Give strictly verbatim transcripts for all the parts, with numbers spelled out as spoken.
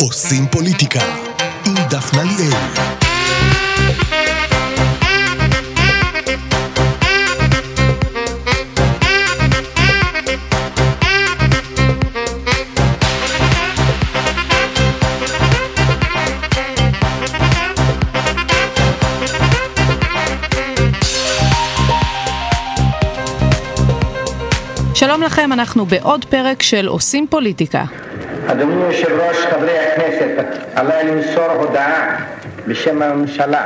עושים פוליטיקה עם דפנה ליאל. שלום לכם, אנחנו בעוד פרק של עושים פוליטיקה. אדוני יושב ראש, חברי הכנסת, עליי למסור הודעה בשם הממשלה.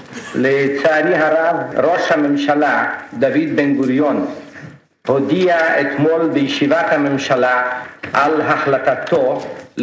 לצערי הרב, ראש הממשלה דוד בן גוריון הודיע אתמול בישיבת הממשלה על החלטתו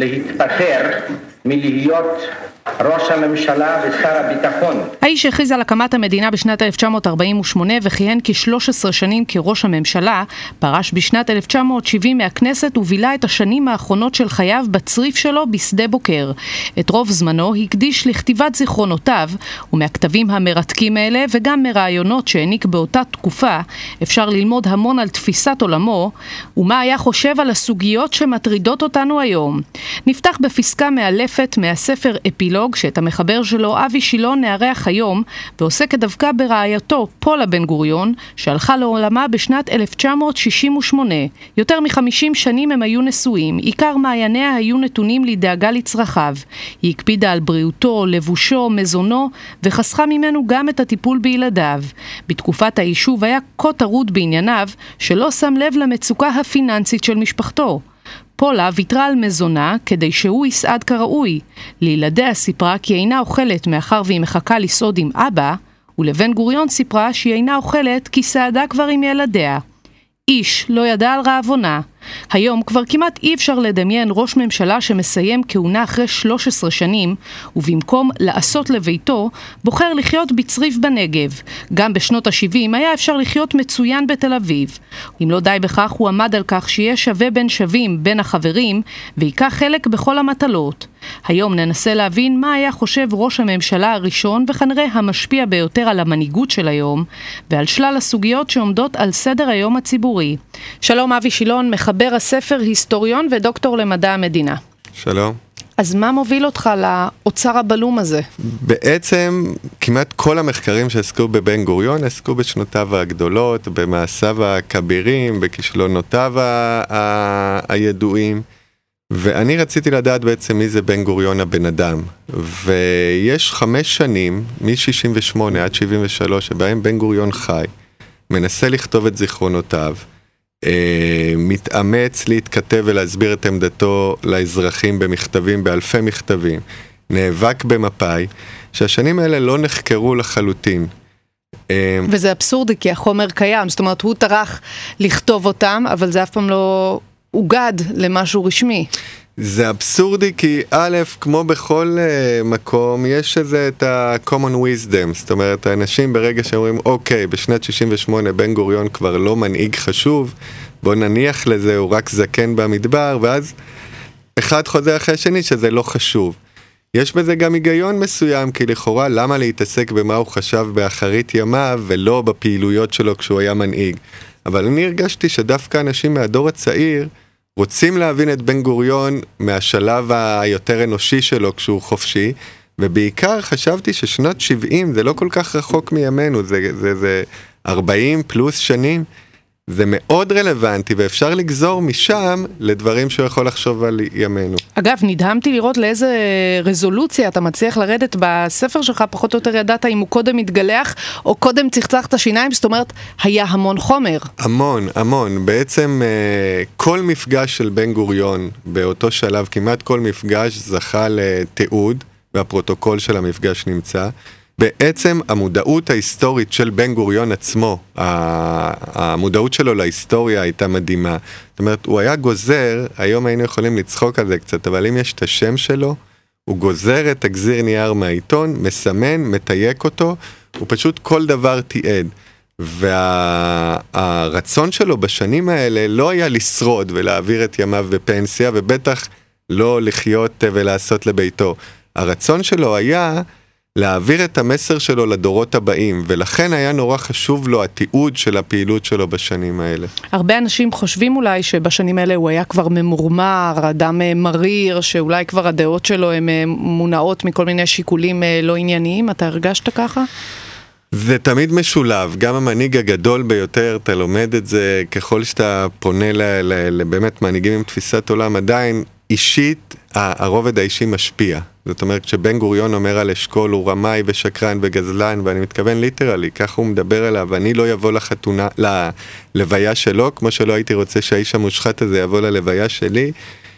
להתפטר מלהיות ראש הממשלה ושר הביטחון. האיש הכריז על הקמת המדינה בשנת אלף תשע מאות ארבעים ושמונה וכיהן כ-שלוש עשרה שנים כראש הממשלה, פרש בשנת אלף תשע מאות שבעים מהכנסת ובילה את השנים האחרונות של חייו בצריף שלו בשדה בוקר. את רוב זמנו הקדיש לכתיבת זיכרונותיו, ומהכתבים המרתקים האלה וגם מרעיונות שהעניק באותה תקופה אפשר ללמוד המון על תפיסת עולמו ומה היה חושב על הסוגיות שמטרידות אותנו היום. נפתח בפסקה מאלפת מהספר אפילוג שאת המחבר שלו אבי שילון נערך היום ועוסקת דווקא ברעייתו פולה בן גוריון שהלכה לעולמה בשנת אלף תשע מאות שישים ושמונה. יותר מחמישים שנים הם היו נשואים, עיקר מעייניה היו נתונים לדאגה לצרכיו. היא הקפידה על בריאותו, לבושו, מזונו וחסכה ממנו גם את הטיפול בילדיו. בתקופת היישוב היה כה טרוד בענייניו שלא שם לב למצוקה הפיננסית של משפחתו. פולה ויתרה על מזונה כדי שהוא יסעד כראוי. לילדיה סיפרה כי אינה אוכלת מאחר והיא מחכה לסעוד עם אבא, ולבן גוריון סיפרה שהיא אינה אוכלת כי סעדה כבר עם ילדיה. איש לא ידע על רעבונה. היום כבר כמעט אי אפשר לדמיין ראש ממשלה שמסיים כהונה אחרי שלוש עשרה שנים, ובמקום לעשות לביתו, בוחר לחיות בצריף בנגב. גם בשנות ה-שבעים היה אפשר לחיות מצוין בתל אביב. אם לא די בכך, הוא עמד על כך שיהיה שווה בין שווים בין החברים, ויקח חלק בכל המטלות. היום ננסה להבין מה היה חושב ראש הממשלה הראשון, וכנראה המשפיע ביותר על המנהיגות של היום, ועל שלל הסוגיות שעומדות על סדר היום הציבורי. שלום אבי שילון, מחבר הספר, היסטוריון ודוקטור למדע המדינה. שלום. אז מה מוביל אותך לאוצר הבלום הזה? בעצם כמעט כל המחקרים שעסקו בבן גוריון עסקו בשנותיו הגדולות, במעשיו הכבירים, בכישלונותיו ה- הידועים. ואני רציתי לדעת בעצם מי זה בן גוריון הבן אדם. ויש חמש שנים, מ-שישים ושמונה עד שבעים ושלוש, שבהם בן גוריון חי, מנסה לכתוב את זיכרונותיו, מתאמץ להתכתב ולהסביר את עמדתו לאזרחים במכתבים, באלפי מכתבים, נאבק במפאי, שהשנים האלה לא נחקרו לחלוטין. וזה אבסורדי כי החומר קיים, זאת אומרת הוא טרח לכתוב אותם, אבל זה אף פעם לא הוגד למשהו רשמי. זה אבסורדי כי א', כמו בכל uh, מקום, יש איזה את ה-common wisdom, זאת אומרת, האנשים ברגע שאומרים, אוקיי, בשנת שישים ושמונה בן גוריון כבר לא מנהיג חשוב, בוא נניח לזה, הוא רק זקן במדבר, ואז אחד חוזר אחרי השני שזה לא חשוב. יש בזה גם היגיון מסוים, כי לכאורה למה להתעסק במה הוא חשב באחרית ימיו, ולא בפעילויות שלו כשהוא היה מנהיג. אבל אני הרגשתי שדווקא אנשים מהדור הצעיר, רוצים להבין את בן גוריון מהשלב היותר אנושי שלו כשהוא חופשי, ובעיקר חשבתי ששנות שבעים זה לא כל כך רחוק מימינו, זה, זה, זה ארבעים פלוס שנים, זה מאוד רלוונטי, ואפשר לגזור משם לדברים שהוא יכול לחשוב על ימינו. אגב, נדהמתי לראות לאיזה רזולוציה אתה מצליח לרדת בספר שלך, פחות או יותר ידעת אם הוא קודם מתגלח, או קודם צחצח את השיניים, זאת אומרת, היה המון חומר. המון, המון. בעצם כל מפגש של בן גוריון, באותו שלב, כמעט כל מפגש זכה לתיעוד, והפרוטוקול של המפגש נמצא. בעצם המודעות ההיסטורית של בן גוריון עצמו, המודעות שלו להיסטוריה הייתה מדהימה. זאת אומרת, הוא היה גוזר, היום היינו יכולים לצחוק על זה קצת, אבל אם יש את השם שלו, הוא גוזר את הגזיר נייר מהעיתון, מסמן, מתייק אותו, הוא פשוט כל דבר תיעד. והרצון שלו בשנים האלה לא היה לשרוד ולהעביר את ימיו בפנסיה, ובטח לא לחיות ולעשות לביתו. הרצון שלו היה להעביר את המסר שלו לדורות הבאים, ולכן היה נורא חשוב לו התיעוד של הפעילות שלו בשנים האלה. הרבה אנשים חושבים אולי שבשנים האלה הוא היה כבר ממורמר, אדם מריר, שאולי כבר הדעות שלו הן מונעות מכל מיני שיקולים לא ענייניים. אתה הרגשת ככה? זה תמיד משולב, גם המנהיג הגדול ביותר, אתה לומד את זה, ככל שאתה פונה לבאמת מנהיגים עם תפיסת עולם, עדיין אישית, הרובד האישי משפיע. זאת אומרת, כשבן גוריון אומר על אשכול, הוא רמאי ושקרן וגזלן, ואני מתכוון ליטרלי, ככה הוא מדבר עליו, ואני לא יבוא לחתונה, ללוויה שלו, כמו שלא הייתי רוצה שהאיש המושחת הזה יבוא ללוויה שלי.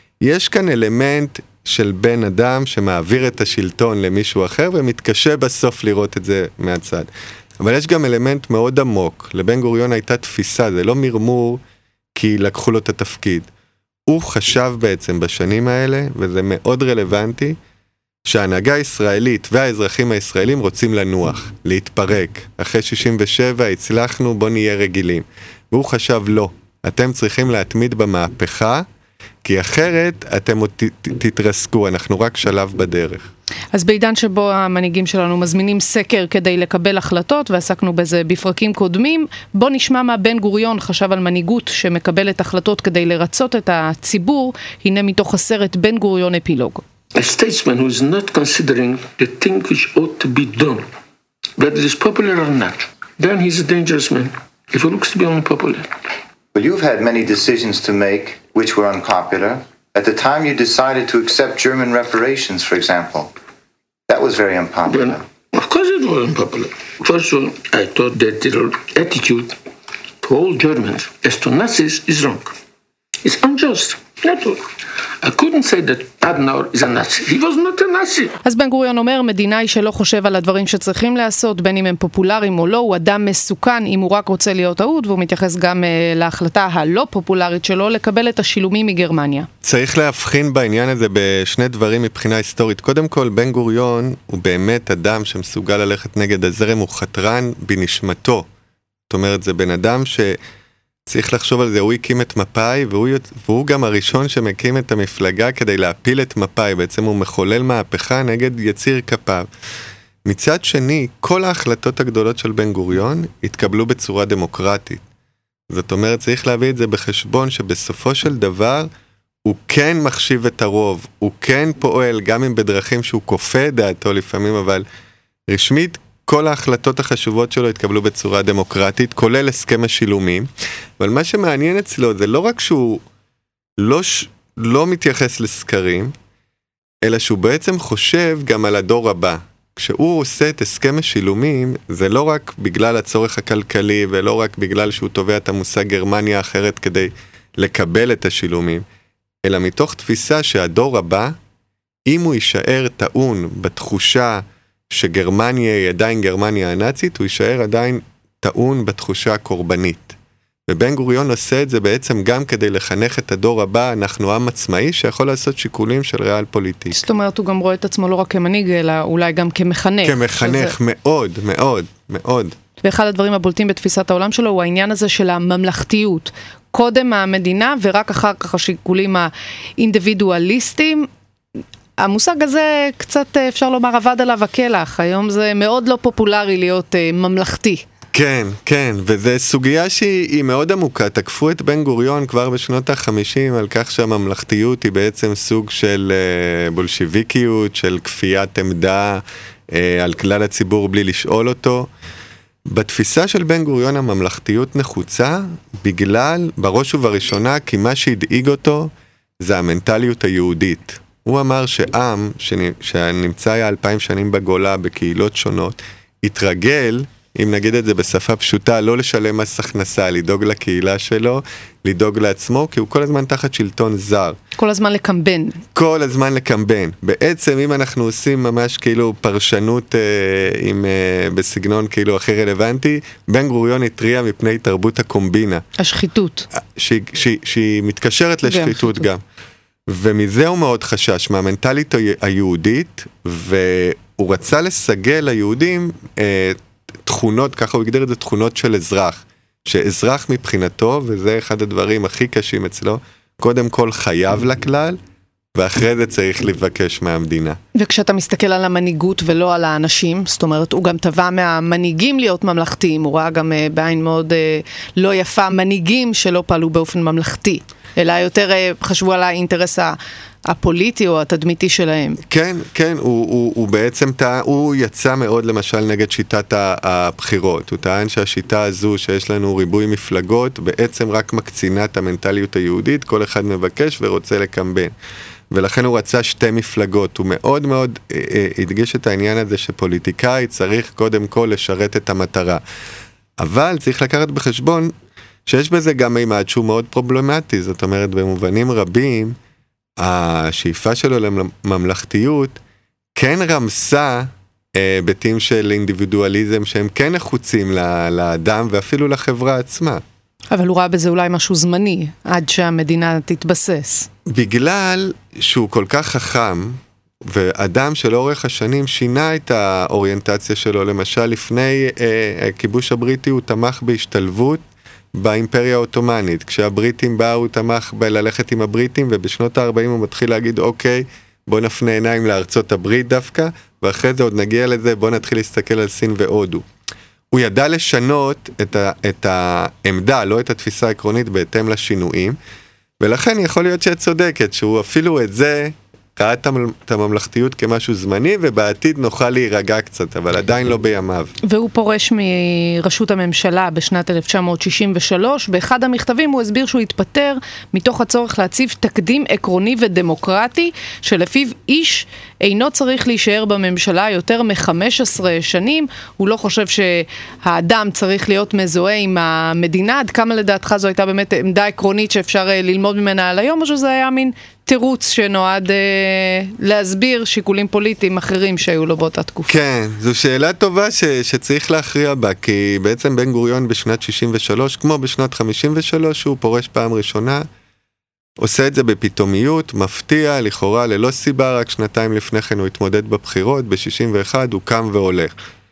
יש כאן אלמנט של בן אדם שמעביר את השלטון למישהו אחר, ומתקשה בסוף לראות את זה מהצד. אבל יש גם אלמנט מאוד עמוק. לבן גוריון הייתה תפיסה, זה לא מרמור, כי לקחו לו את התפקיד. הוא חשב בעצם בשנים האלה, וזה מאוד רלוונטי, שההנהגה הישראלית והאזרחים הישראלים רוצים לנוח, להתפרק. אחרי שישים ושבע הצלחנו, בוא נהיה רגילים. והוא חשב לא, אתם צריכים להתמיד במהפכה, כי אחרת אתם עוד תתרסקו, אנחנו רק שלב בדרך. אז בעידן שבו המנהיגים שלנו מזמינים סקר כדי לקבל החלטות, ועסקנו בזה בפרקים קודמים, בוא נשמע מה בן גוריון חשב על מנהיגות שמקבלת החלטות כדי לרצות את הציבור. הנה מתוך הסרט בן גוריון אפילוג. A statesman who is not considering the thing which ought to be done, whether it is popular or not, then he's a dangerous man, if he looks to be unpopular. Well, you've had many decisions to make which were unpopular. At the time you decided to accept German reparations, for example, that was very unpopular. Well, of course it was unpopular. First of all, I thought that their attitude to all Germans as to Nazis is wrong. It's unjust. Not all. I couldn't say that Adenauer is a Nazi. He was not a Nazi. אז בן גוריון אומר, מדינאי שלא חושב על הדברים שצריכים לעשות, בין אם הם פופולריים או לא, הוא אדם מסוכן אם הוא רק רוצה להיות אהוד, והוא מתייחס גם uh, להחלטה הלא פופולרית שלו לקבל את השילומים מגרמניה. צריך להבחין בעניין הזה בשני דברים מבחינה היסטורית. קודם כל, בן גוריון הוא באמת אדם שמסוגל ללכת נגד הזרם, הוא חתרן בנשמתו. זאת אומרת, זה בן אדם ש... צריך לחשוב על זה, הוא הקים את מפאי, והוא, והוא גם הראשון שמקים את המפלגה כדי להפיל את מפאי, בעצם הוא מחולל מהפכה נגד יציר כפיו. מצד שני, כל ההחלטות הגדולות של בן גוריון התקבלו בצורה דמוקרטית. זאת אומרת, צריך להביא את זה בחשבון שבסופו של דבר, הוא כן מחשיב את הרוב, הוא כן פועל, גם אם בדרכים שהוא כופה דעתו לפעמים, אבל רשמית, כל ההחלטות החשובות שלו התקבלו בצורה דמוקרטית, כולל הסכם השילומים, אבל מה שמעניין אצלו זה לא רק שהוא לא, לא מתייחס לסקרים, אלא שהוא בעצם חושב גם על הדור הבא. כשהוא עושה את הסכם השילומים, זה לא רק בגלל הצורך הכלכלי, ולא רק בגלל שהוא תובע את המושג גרמניה אחרת כדי לקבל את השילומים, אלא מתוך תפיסה שהדור הבא, אם הוא יישאר טעון בתחושה שגרמניה היא עדיין גרמניה הנאצית, הוא יישאר עדיין טעון בתחושה הקורבנית. ובן גוריון עושה את זה בעצם גם כדי לחנך את הדור הבא, אנחנו עם עצמאי שיכול לעשות שיקולים של ריאל פוליטי. זאת אומרת, הוא גם רואה את עצמו לא רק כמנהיג, אלא אולי גם כמחנך. כמחנך, שזה... מאוד, מאוד, מאוד. ואחד הדברים הבולטים בתפיסת העולם שלו הוא העניין הזה של הממלכתיות. קודם המדינה ורק אחר כך השיקולים האינדיבידואליסטיים. המושג הזה קצת אפשר לומר עבד עליו הכלח, היום זה מאוד לא פופולרי להיות uh, ממלכתי. כן, כן, וזו סוגיה שהיא מאוד עמוקה, תקפו את בן גוריון כבר בשנות ה-חמישים על כך שהממלכתיות היא בעצם סוג של uh, בולשיביקיות, של כפיית עמדה uh, על כלל הציבור בלי לשאול אותו. בתפיסה של בן גוריון הממלכתיות נחוצה בגלל, בראש ובראשונה, כי מה שהדאיג אותו זה המנטליות היהודית. הוא אמר שעם שנמצא היה אלפיים שנים בגולה בקהילות שונות, התרגל, אם נגיד את זה בשפה פשוטה, לא לשלם מס הכנסה, לדאוג לקהילה שלו, לדאוג לעצמו, כי הוא כל הזמן תחת שלטון זר. כל הזמן לקמבן. כל הזמן לקמבן. בעצם אם אנחנו עושים ממש כאילו פרשנות אה, עם, אה, בסגנון כאילו הכי רלוונטי, בן גוריון התריע מפני תרבות הקומבינה. השחיתות. שהיא, שהיא, שהיא מתקשרת לשחיתות גם. ומזה הוא מאוד חשש, מהמנטלית היהודית, והוא רצה לסגל ליהודים אה, תכונות, ככה הוא הגדיר את זה, תכונות של אזרח. שאזרח מבחינתו, וזה אחד הדברים הכי קשים אצלו, קודם כל חייב לכלל, ואחרי זה צריך לבקש מהמדינה. וכשאתה מסתכל על המנהיגות ולא על האנשים, זאת אומרת, הוא גם טבע מהמנהיגים להיות ממלכתיים, הוא ראה גם uh, בעין מאוד uh, לא יפה, מנהיגים שלא פעלו באופן ממלכתי, אלא יותר uh, חשבו על האינטרס הפוליטי או התדמיתי שלהם. כן, כן, הוא, הוא, הוא בעצם טע, הוא יצא מאוד למשל נגד שיטת הבחירות. הוא טען שהשיטה הזו שיש לנו ריבוי מפלגות, בעצם רק מקצינה את המנטליות היהודית, כל אחד מבקש ורוצה לקמבן. ולכן הוא רצה שתי מפלגות. הוא מאוד מאוד אה, אה, הדגיש את העניין הזה שפוליטיקאי צריך קודם כל לשרת את המטרה. אבל צריך לקחת בחשבון שיש בזה גם מימד שהוא מאוד פרובלמטי. זאת אומרת, במובנים רבים, השאיפה שלו לממלכתיות כן רמסה היבטים של אינדיבידואליזם שהם כן נחוצים לאדם ואפילו לחברה עצמה. אבל הוא ראה בזה אולי משהו זמני, עד שהמדינה תתבסס. בגלל שהוא כל כך חכם, ואדם שלאורך השנים שינה את האוריינטציה שלו, למשל לפני אה, הכיבוש הבריטי הוא תמך בהשתלבות באימפריה האוטומנית. כשהבריטים באו הוא תמך בללכת עם הבריטים, ובשנות ה-ארבעים הוא מתחיל להגיד אוקיי, בוא נפנה עיניים לארצות הברית דווקא, ואחרי זה עוד נגיע לזה, בוא נתחיל להסתכל על סין והודו. הוא ידע לשנות את, ה, את העמדה, לא את התפיסה העקרונית בהתאם לשינויים, ולכן יכול להיות שאת צודקת, שהוא אפילו את זה ראה את הממלכתיות כמשהו זמני, ובעתיד נוכל להירגע קצת, אבל עדיין לא בימיו. והוא פורש מראשות הממשלה בשנת אלף תשע מאות שישים ושלוש, באחד המכתבים הוא הסביר שהוא התפטר מתוך הצורך להציב תקדים עקרוני ודמוקרטי, שלפיו איש אינו צריך להישאר בממשלה יותר מ-חמש עשרה שנים, הוא לא חושב שהאדם צריך להיות מזוהה עם המדינה, עד כמה לדעתך זו הייתה באמת עמדה עקרונית שאפשר ללמוד ממנה על היום, או שזה היה מין תירוץ שנועד אה, להסביר שיקולים פוליטיים אחרים שהיו לו באותה תקופה. כן, זו שאלה טובה ש, שצריך להכריע בה, כי בעצם בן גוריון בשנת שישים ושלוש, כמו בשנת חמישים ושלוש, הוא פורש פעם ראשונה, עושה את זה בפתאומיות, מפתיע, לכאורה, ללא סיבה, רק שנתיים לפני כן הוא התמודד בבחירות, ב-שישים ואחת הוא קם והולך.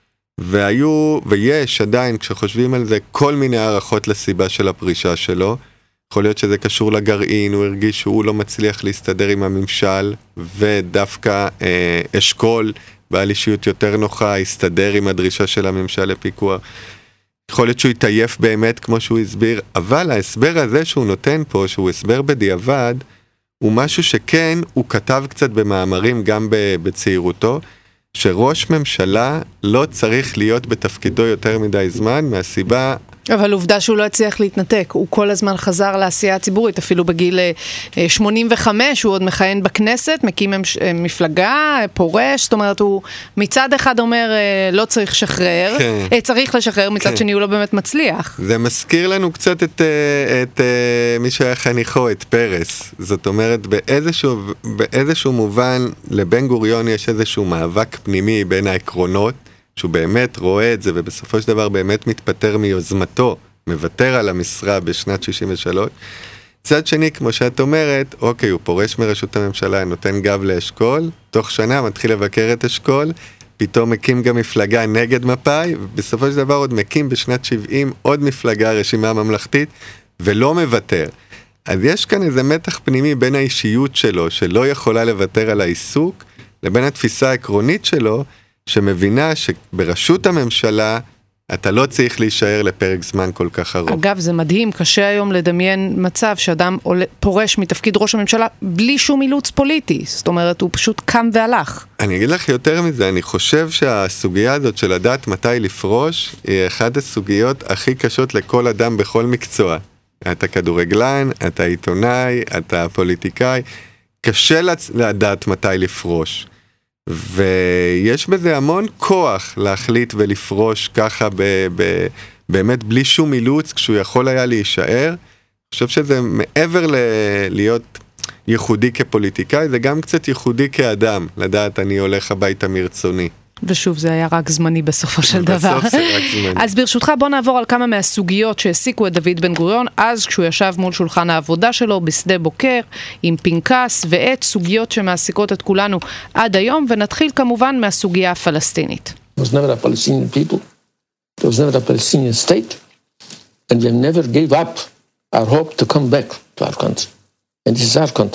והיו, ויש עדיין, כשחושבים על זה, כל מיני הערכות לסיבה של הפרישה שלו, יכול להיות שזה קשור לגרעין, הוא הרגיש שהוא לא מצליח להסתדר עם הממשל, ודווקא אה, אשכול, בעל אישיות יותר נוחה, הסתדר עם הדרישה של הממשל לפיקוח. יכול להיות שהוא יתעייף באמת כמו שהוא הסביר, אבל ההסבר הזה שהוא נותן פה, שהוא הסבר בדיעבד, הוא משהו שכן, הוא כתב קצת במאמרים גם בצעירותו, שראש ממשלה לא צריך להיות בתפקידו יותר מדי זמן, מהסיבה אבל עובדה שהוא לא הצליח להתנתק, הוא כל הזמן חזר לעשייה הציבורית, אפילו בגיל שמונים וחמש, הוא עוד מכהן בכנסת, מקים מפלגה, פורש, זאת אומרת, הוא מצד אחד אומר, לא צריך לשחרר, כן. צריך לשחרר, מצד כן. שני הוא לא באמת מצליח. זה מזכיר לנו קצת את, את, את מי שהיה חניכו, את פרס, זאת אומרת, באיזשהו, באיזשהו מובן, לבן גוריון יש איזשהו מאבק פנימי בין העקרונות, שהוא באמת רואה את זה, ובסופו של דבר באמת מתפטר מיוזמתו, מוותר על המשרה בשנת שישים ושלוש. צד שני, כמו שאת אומרת, אוקיי, הוא פורש מראשות הממשלה, נותן גב לאשכול, תוך שנה מתחיל לבקר את אשכול, פתאום מקים גם מפלגה נגד מפאי, ובסופו של דבר עוד מקים בשנת שבעים עוד מפלגה, רשימה ממלכתית, ולא מוותר. אז יש כאן איזה מתח פנימי בין האישיות שלו, שלא יכולה לוותר על העיסוק, לבין התפיסה העקרונית שלו, שמבינה שבראשות הממשלה אתה לא צריך להישאר לפרק זמן כל כך ארוך. אגב, זה מדהים, קשה היום לדמיין מצב שאדם פורש מתפקיד ראש הממשלה בלי שום אילוץ פוליטי. זאת אומרת, הוא פשוט קם והלך. אני אגיד לך יותר מזה, אני חושב שהסוגיה הזאת של לדעת מתי לפרוש, היא אחת הסוגיות הכי קשות לכל אדם בכל מקצוע. אתה כדורגלן, אתה עיתונאי, אתה פוליטיקאי, קשה לדעת מתי לפרוש. ויש בזה המון כוח להחליט ולפרוש ככה ב- ב- באמת בלי שום אילוץ כשהוא יכול היה להישאר. אני חושב שזה מעבר ל- להיות ייחודי כפוליטיקאי, זה גם קצת ייחודי כאדם, לדעת אני הולך הביתה מרצוני. ושוב, זה היה רק זמני בסופו של דבר. בסוף זה רק זמני. אז ברשותך בוא נעבור על כמה מהסוגיות שהעסיקו את דוד בן גוריון, אז כשהוא ישב מול שולחן העבודה שלו בשדה בוקר, עם פנקס ועט, סוגיות שמעסיקות את כולנו עד היום, ונתחיל כמובן מהסוגיה הפלסטינית. There was never a Palestinian people, there was never a Palestinian state, and we never gave up our hope to come back to our country. And this is our country.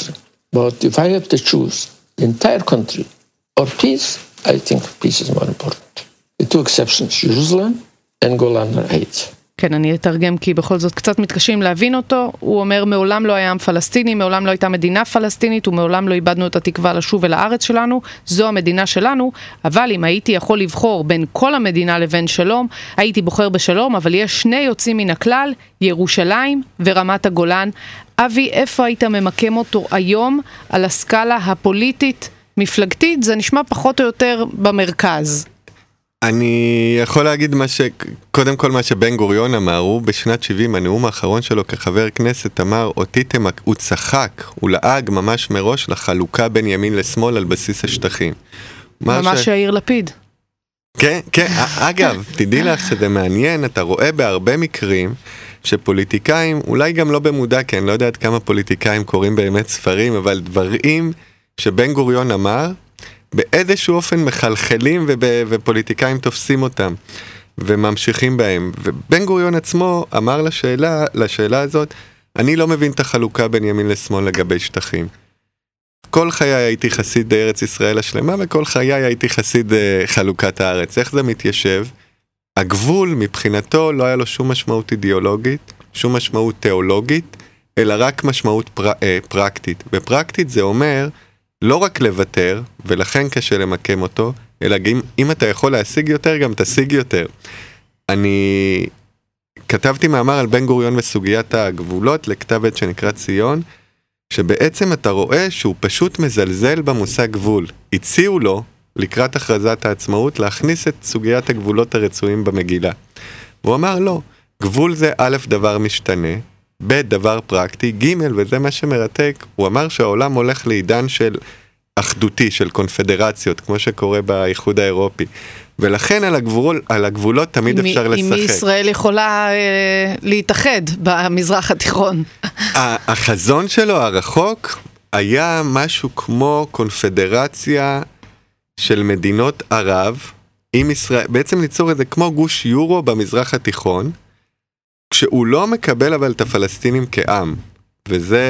But if I have to choose the entire country or peace, I think peace is more important. The two exceptions, Jerusalem and Golan Heights. כן, אני אתרגם כי בכל זאת קצת מתקשים להבין אותו. הוא אומר, מעולם לא היה עם פלסטיני, מעולם לא הייתה מדינה פלסטינית, ומעולם לא איבדנו את התקווה לשוב אל הארץ שלנו, זו המדינה שלנו, אבל אם הייתי יכול לבחור בין כל המדינה לבין שלום, הייתי בוחר בשלום, אבל יש שני יוצאים מן הכלל, ירושלים ורמת הגולן. אבי, איפה היית ממקם אותו היום על הסקאלה הפוליטית, מפלגתית? זה נשמע פחות או יותר במרכז. אני יכול להגיד מה ש... קודם כל מה שבן גוריון אמר, הוא בשנת שבעים, הנאום האחרון שלו כחבר כנסת אמר, אותי תמק... הוא צחק, הוא לעג ממש מראש לחלוקה בין ימין לשמאל על בסיס השטחים. ממש יאיר לפיד. כן, כן, אגב, תדעי לך שזה מעניין, אתה רואה בהרבה מקרים שפוליטיקאים, אולי גם לא במודע, כי אני לא יודעת כמה פוליטיקאים קוראים באמת ספרים, אבל דברים שבן גוריון אמר, באיזשהו אופן מחלחלים ופוליטיקאים תופסים אותם וממשיכים בהם. ובן גוריון עצמו אמר לשאלה, לשאלה הזאת, אני לא מבין את החלוקה בין ימין לשמאל לגבי שטחים. כל חיי הייתי חסיד ארץ ישראל השלמה, וכל חיי הייתי חסיד חלוקת הארץ. איך זה מתיישב? הגבול מבחינתו לא היה לו שום משמעות אידיאולוגית, שום משמעות תיאולוגית, אלא רק משמעות פר, פרקטית. בפרקטית זה אומר לא רק לוותר, ולכן קשה למקם אותו, אלא אם, אם אתה יכול להשיג יותר, גם תשיג יותר. אני כתבתי מאמר על בן גוריון וסוגיית הגבולות, לכתב עת שנקרא ציון, שבעצם אתה רואה שהוא פשוט מזלזל במושג גבול. הציעו לו, לקראת הכרזת העצמאות, להכניס את סוגיית הגבולות הרצויים במגילה. הוא אמר לא, גבול זה א' דבר משתנה, ב' דבר פרקטי, ג' וזה מה שמרתק, הוא אמר שהעולם הולך לעידן של אחדותי, של קונפדרציות, כמו שקורה באיחוד האירופי. ולכן על, הגבול, על הגבולות תמיד אם, אפשר לשחק. אם ישראל יכולה אה, להתאחד במזרח התיכון. החזון שלו הרחוק היה משהו כמו קונפדרציה של מדינות ערב, עם ישראל, בעצם ליצור את זה כמו גוש יורו במזרח התיכון, כשהוא לא מקבל אבל את הפלסטינים כעם. וזה,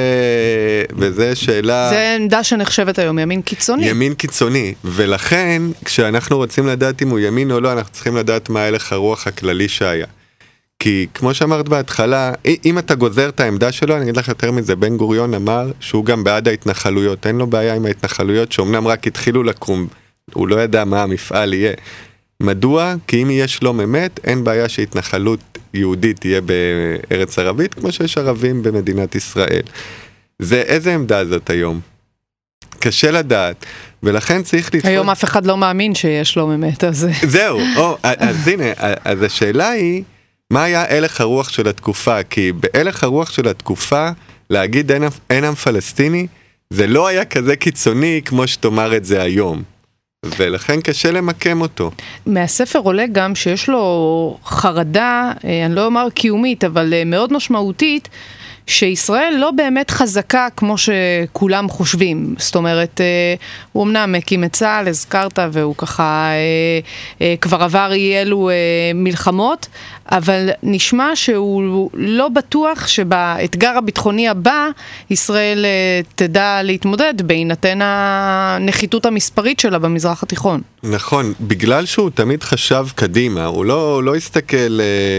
וזה שאלה... זה עמדה שנחשבת היום, ימין קיצוני. ימין קיצוני, ולכן כשאנחנו רוצים לדעת אם הוא ימין או לא, אנחנו צריכים לדעת מה הלך הרוח הכללי שהיה. כי כמו שאמרת בהתחלה, אם אתה גוזר את העמדה שלו, אני אגיד לך יותר מזה, בן גוריון אמר שהוא גם בעד ההתנחלויות, אין לו בעיה עם ההתנחלויות, שאומנם רק התחילו לקום, הוא לא ידע מה המפעל יהיה. מדוע? כי אם יהיה שלום אמת, אין בעיה שהתנחלות יהודית תהיה בארץ ערבית, כמו שיש ערבים במדינת ישראל. זה, איזה עמדה זאת היום? קשה לדעת, ולכן צריך לתפוס... היום אף אחד לא מאמין שיש שלום אמת, אז... זהו, או, אז הנה, אז השאלה היא, מה היה הלך הרוח של התקופה? כי בהלך הרוח של התקופה, להגיד אין, אין עם פלסטיני, זה לא היה כזה קיצוני כמו שתאמר את זה היום. ולכן קשה למקם אותו. מהספר עולה גם שיש לו חרדה, אני לא אומר קיומית, אבל מאוד משמעותית, שישראל לא באמת חזקה כמו שכולם חושבים. זאת אומרת, הוא אמנם מקים את צה"ל, הזכרת, והוא ככה כבר עבר אי אלו מלחמות, אבל נשמע שהוא לא בטוח שבאתגר הביטחוני הבא, ישראל תדע להתמודד בהינתן הנחיתות המספרית שלה במזרח התיכון. נכון, בגלל שהוא תמיד חשב קדימה, הוא לא, הוא לא הסתכל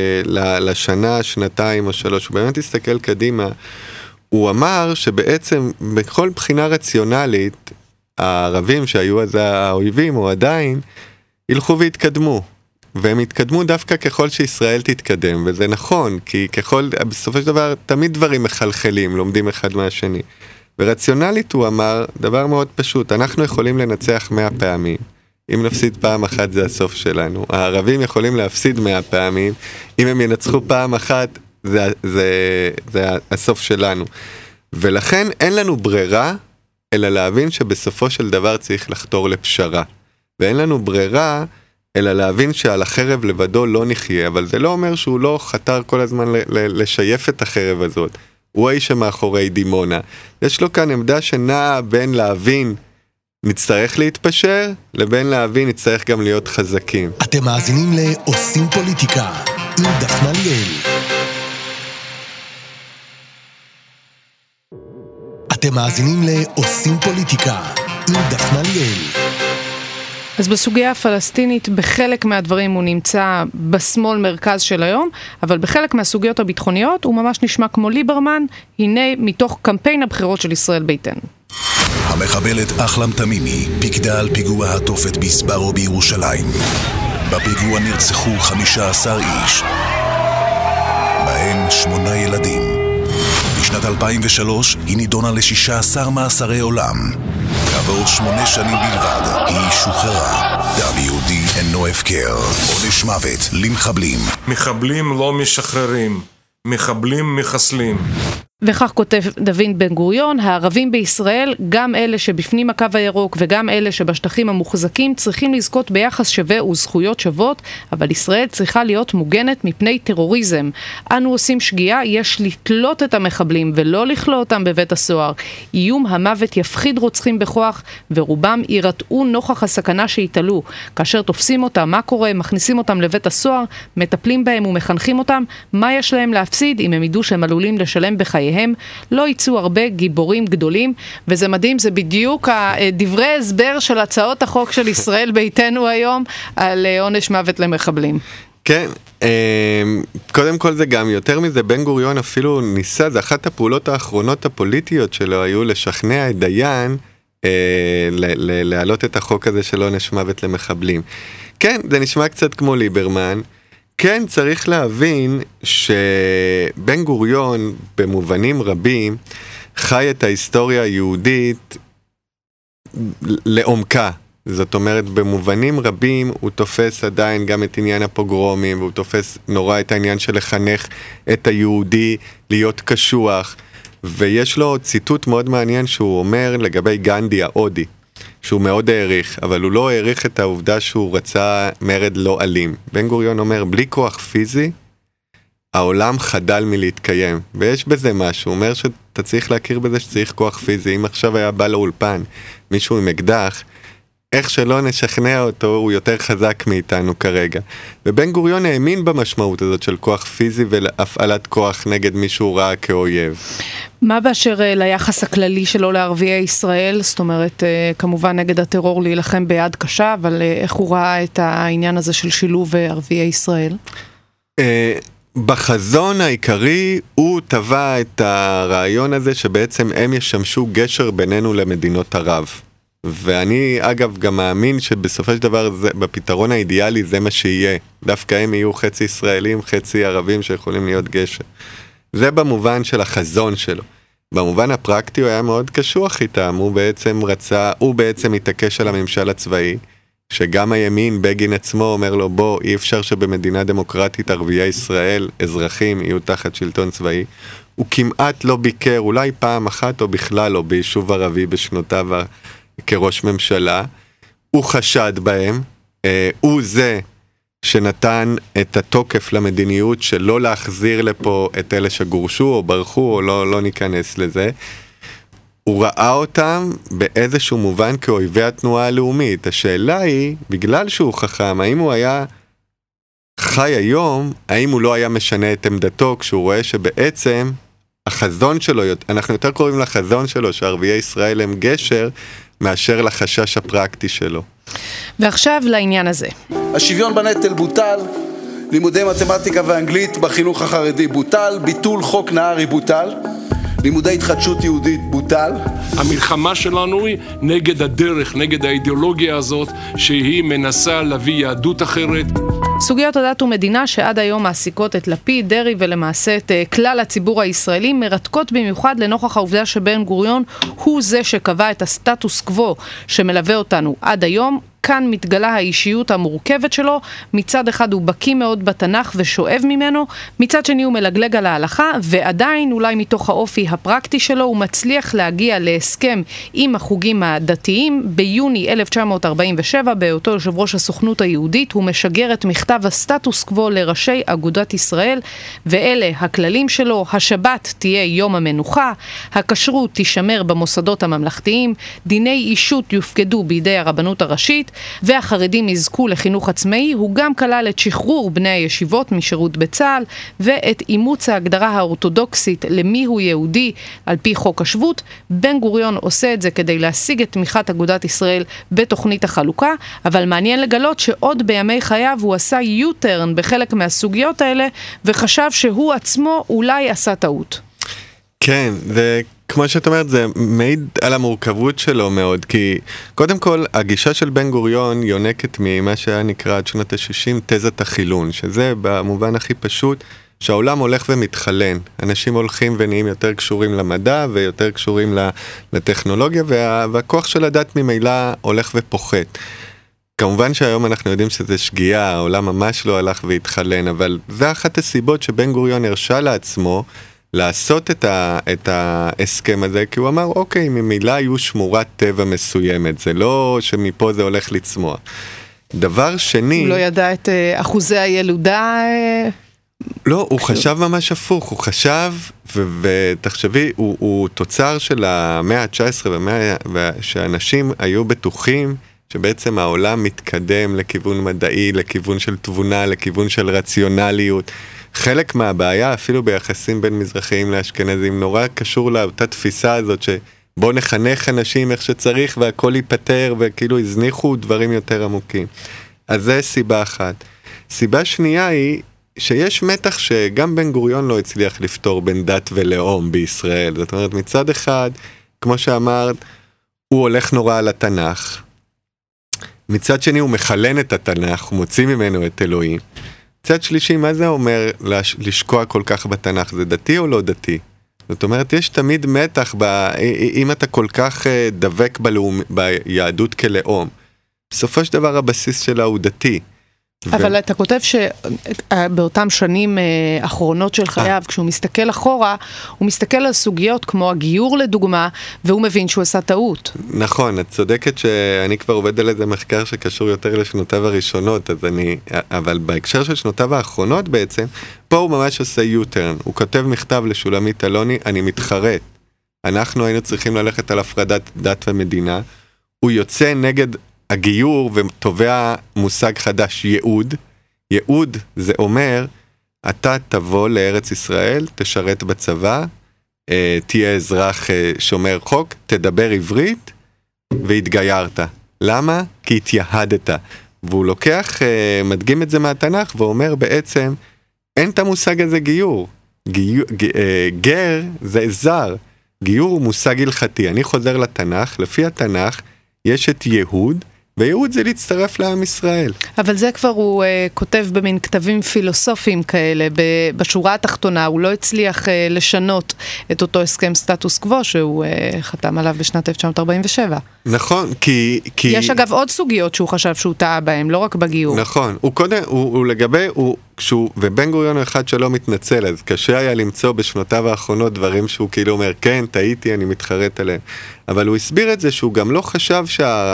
לשנה, שנתיים או שלוש, הוא באמת הסתכל קדימה. הוא אמר שבעצם בכל בחינה רציונלית, הערבים שהיו אז האויבים או עדיין, ילכו והתקדמו. והם התקדמו דווקא ככל שישראל תתקדם, וזה נכון, כי ככל, בסופו של דבר, תמיד דברים מחלחלים, לומדים אחד מהשני. ורציונלית הוא אמר, דבר מאוד פשוט, אנחנו יכולים לנצח מאה פעמים. אם נפסיד פעם אחת זה הסוף שלנו. הערבים יכולים להפסיד מאה פעמים, אם הם ינצחו פעם אחת, זה, זה, זה הסוף שלנו. ולכן אין לנו ברירה, אלא להבין שבסופו של דבר צריך לחתור לפשרה. ואין לנו ברירה, אלא להבין שעל החרב לבדו לא נחיה, אבל זה לא אומר שהוא לא חתר כל הזמן לשייף את החרב הזאת. הוא האיש שמאחורי דימונה. יש לו כאן עמדה שנעה בין להבין נצטרך להתפשר, לבין להבין נצטרך גם להיות חזקים. אתם מאזינים לעושים פוליטיקה עם דפנה ליאל. אתם מאזינים לעושים פוליטיקה עם דפנה ליאל. אז בסוגיה הפלסטינית בחלק מהדברים הוא נמצא בשמאל מרכז של היום, אבל בחלק מהסוגיות הביטחוניות הוא ממש נשמע כמו ליברמן, הנה מתוך קמפיין הבחירות של ישראל ביתנו. המחבלת אחלם תמימי פיקדה על פיגוע התופת בסברו בירושלים. בפיגוע נרצחו חמישה עשר איש, בהם שמונה ילדים. בשנת אלפיים ושלוש היא נידונה ל-שישה עשר מאסרי עולם. כעבור שמונה שנים בלבד היא שוחררה. דם יהודי אינו הפקר. עונש מוות למחבלים. מחבלים לא משחררים, מחבלים מחסלים. וכך כותב דוד בן גוריון, הערבים בישראל, גם אלה שבפנים הקו הירוק וגם אלה שבשטחים המוחזקים, צריכים לזכות ביחס שווה וזכויות שוות, אבל ישראל צריכה להיות מוגנת מפני טרוריזם. אנו עושים שגיאה, יש לתלות את המחבלים ולא לכלוא אותם בבית הסוהר. איום המוות יפחיד רוצחים בכוח, ורובם יירתעו נוכח הסכנה שיתעלו. כאשר תופסים אותם, מה קורה? מכניסים אותם לבית הסוהר, מטפלים בהם ומחנכים אותם, מה יש להם להפסיד אם הם ידעו שהם עלולים לשלם בחייהם? הם לא יצאו הרבה גיבורים גדולים, וזה מדהים, זה בדיוק דברי הסבר של הצעות החוק של ישראל ביתנו היום על עונש מוות למחבלים. כן, קודם כל זה גם יותר מזה, בן גוריון אפילו ניסה, זה אחת הפעולות האחרונות הפוליטיות שלו היו לשכנע את דיין להעלות את החוק הזה של עונש מוות למחבלים. כן, זה נשמע קצת כמו ליברמן, כן, צריך להבין שבן גוריון במובנים רבים חי את ההיסטוריה היהודית לעומקה. זאת אומרת, במובנים רבים הוא תופס עדיין גם את עניין הפוגרומים, והוא תופס נורא את העניין של לחנך את היהודי להיות קשוח, ויש לו ציטוט מאוד מעניין שהוא אומר לגבי גנדי ההודי, שהוא מאוד העריך, אבל הוא לא העריך את העובדה שהוא רצה מרד לא אלים. בן גוריון אומר, בלי כוח פיזי, העולם חדל מלהתקיים. ויש בזה משהו, הוא אומר שאתה צריך להכיר בזה שצריך כוח פיזי. אם עכשיו היה בא לאולפן, מישהו עם אקדח, איך שלא נשכנע אותו, הוא יותר חזק מאיתנו כרגע. ובן גוריון האמין במשמעות הזאת של כוח פיזי ולהפעלת כוח נגד מישהו רע כאויב. מה באשר ליחס הכללי שלו לערביי ישראל? זאת אומרת, כמובן נגד הטרור להילחם ביד קשה, אבל איך הוא ראה את העניין הזה של שילוב ערביי ישראל? בחזון העיקרי הוא טבע את הרעיון הזה שבעצם הם ישמשו גשר בינינו למדינות ערב. ואני אגב גם מאמין שבסופו של דבר זה, בפתרון האידיאלי זה מה שיהיה. דווקא הם יהיו חצי ישראלים, חצי ערבים שיכולים להיות גשר. זה במובן של החזון שלו. במובן הפרקטי הוא היה מאוד קשוח איתם, הוא בעצם רצה, הוא בעצם התעקש על הממשל הצבאי, שגם הימין, בגין עצמו אומר לו, בוא, אי אפשר שבמדינה דמוקרטית ערביי ישראל, אזרחים, יהיו תחת שלטון צבאי. הוא כמעט לא ביקר, אולי פעם אחת או בכלל לא, ביישוב ערבי בשנותיו כראש ממשלה. הוא חשד בהם, אה, הוא זה שנתן את התוקף למדיניות של לא להחזיר לפה את אלה שגורשו או ברחו, או לא, לא ניכנס לזה. הוא ראה אותם באיזשהו מובן כאויבי התנועה הלאומית. השאלה היא, בגלל שהוא חכם, האם הוא היה חי היום, האם הוא לא היה משנה את עמדתו כשהוא רואה שבעצם החזון שלו, אנחנו יותר קוראים לחזון שלו שערביי ישראל הם גשר, מאשר לחשש הפרקטי שלו. ועכשיו לעניין הזה. השוויון בנטל בוטל, לימודי מתמטיקה ואנגלית בחינוך החרדי בוטל, ביטול חוק נהרי בוטל, לימודי התחדשות יהודית בוטל. המלחמה שלנו היא נגד הדרך, נגד האידיאולוגיה הזאת, שהיא מנסה להביא יהדות אחרת. סוגיות הדת ומדינה שעד היום מעסיקות את לפיד, דרי ולמעשה את כלל הציבור הישראלי, מרתקות במיוחד לנוכח העובדה שבן גוריון הוא זה שקבע את הסטטוס קוו שמלווה אותנו עד היום. כאן מתגלה האישיות המורכבת שלו, מצד אחד הוא בקיא מאוד בתנ"ך ושואב ממנו, מצד שני הוא מלגלג על ההלכה, ועדיין אולי מתוך האופי הפרקטי שלו הוא מצליח להגיע להסכם עם החוגים הדתיים. ביוני אלף תשע מאות ארבעים ושבע, בהיותו יושב ראש הסוכנות היהודית, הוא משגר את מכתב הסטטוס קוו לראשי אגודת ישראל, ואלה הכללים שלו: השבת תהיה יום המנוחה, הכשרות תישמר במוסדות הממלכתיים, דיני אישות יופקדו בידי הרבנות הראשית, והחרדים יזכו לחינוך עצמאי. הוא גם כלל את שחרור בני הישיבות משירות בצה"ל, ואת אימוץ ההגדרה האורתודוקסית למי הוא יהודי על פי חוק השבות. בן גוריון עושה את זה כדי להשיג את תמיכת אגודת ישראל בתוכנית החלוקה, אבל מעניין לגלות שעוד בימי חייו הוא עשה U-turn בחלק מהסוגיות האלה, וחשב שהוא עצמו אולי עשה טעות. כן, וכמו שאת אומרת, זה מעיד על המורכבות שלו מאוד, כי קודם כל, הגישה של בן גוריון יונקת ממה שהיה נקרא עד שנות ה-שישים תזת החילון, שזה במובן הכי פשוט, שהעולם הולך ומתחלן. אנשים הולכים ונהיים יותר קשורים למדע ויותר קשורים לטכנולוגיה, וה, והכוח של הדת ממילא הולך ופוחת. כמובן שהיום אנחנו יודעים שזה שגיאה, העולם ממש לא הלך והתחלן, אבל זה אחת הסיבות שבן גוריון הרשה לעצמו לעשות את, ה, את ההסכם הזה, כי הוא אמר, אוקיי, ממילא היו שמורת טבע מסוימת, זה לא שמפה זה הולך לצמוח. דבר שני... הוא לא ידע את אחוזי הילודה... לא, הוא חשב ממש הפוך, הוא חשב, ותחשבי, הוא, הוא תוצר של המאה ה-תשע עשרה, שאנשים היו בטוחים שבעצם העולם מתקדם לכיוון מדעי, לכיוון של תבונה, לכיוון של רציונליות. חלק מהבעיה, אפילו ביחסים בין מזרחיים לאשכנזים, נורא קשור לאותה תפיסה הזאת שבוא נחנך אנשים איך שצריך והכל ייפטר, וכאילו הזניחו דברים יותר עמוקים. אז זה סיבה אחת. סיבה שנייה היא שיש מתח שגם בן גוריון לא הצליח לפתור בין דת ולאום בישראל. זאת אומרת, מצד אחד, כמו שאמרת, הוא הולך נורא על התנ"ך. מצד שני, הוא מחלן את התנ"ך, הוא מוציא ממנו את אלוהים. מצד שלישי, מה זה אומר לשקוע כל כך בתנ"ך? זה דתי או לא דתי? זאת אומרת, יש תמיד מתח, ב... אם אתה כל כך דבק בלאום... ביהדות כלאום. בסופו של דבר, הבסיס שלה הוא דתי. אבל אתה כותב שבאותם שנים אחרונות של חייו, כשהוא מסתכל אחורה, הוא מסתכל על סוגיות כמו הגיור לדוגמה, והוא מבין שהוא עשה טעות. נכון, את צודקת שאני כבר עובד על איזה מחקר שקשור יותר לשנותיו הראשונות, אז אני, אבל בהקשר של שנותיו האחרונות בעצם, פה הוא ממש עושה U-turn. הוא כותב מכתב לשולמית אלוני, אני מתחרט. אנחנו היינו צריכים ללכת על הפרדת דת ומדינה. הוא יוצא נגד הגיור ותובע מושג חדש, ייעוד. ייעוד זה אומר, אתה תבוא לארץ ישראל, תשרת בצבא, תהיה אזרח שומר חוק, תדבר עברית, והתגיירת. למה? כי התייהדת. והוא לוקח, מדגים את זה מהתנ"ך, ואומר בעצם, אין את המושג הזה גיור. גיור גר זה זר. גיור הוא מושג הלכתי. אני חוזר לתנ"ך, לפי התנ"ך, יש את יהוד, ויהוד זה להצטרף לעם ישראל. אבל זה כבר הוא uh, כותב במין כתבים פילוסופיים כאלה, ב- בשורה התחתונה, הוא לא הצליח uh, לשנות את אותו הסכם סטטוס קוו שהוא uh, חתם עליו בשנת אלף תשע מאות ארבעים ושבע. נכון, כי... כי... יש אגב עוד סוגיות שהוא חשב שהוא טעה בהם, לא רק בגיור. נכון, הוא קודם, הוא, הוא לגבי, הוא, כשהוא, ובן גוריון הוא אחד שלא מתנצל, אז קשה היה למצוא בשנותיו האחרונות דברים שהוא כאילו אומר, כן, טעיתי, אני מתחרט עליהם. אבל הוא הסביר את זה שהוא גם לא חשב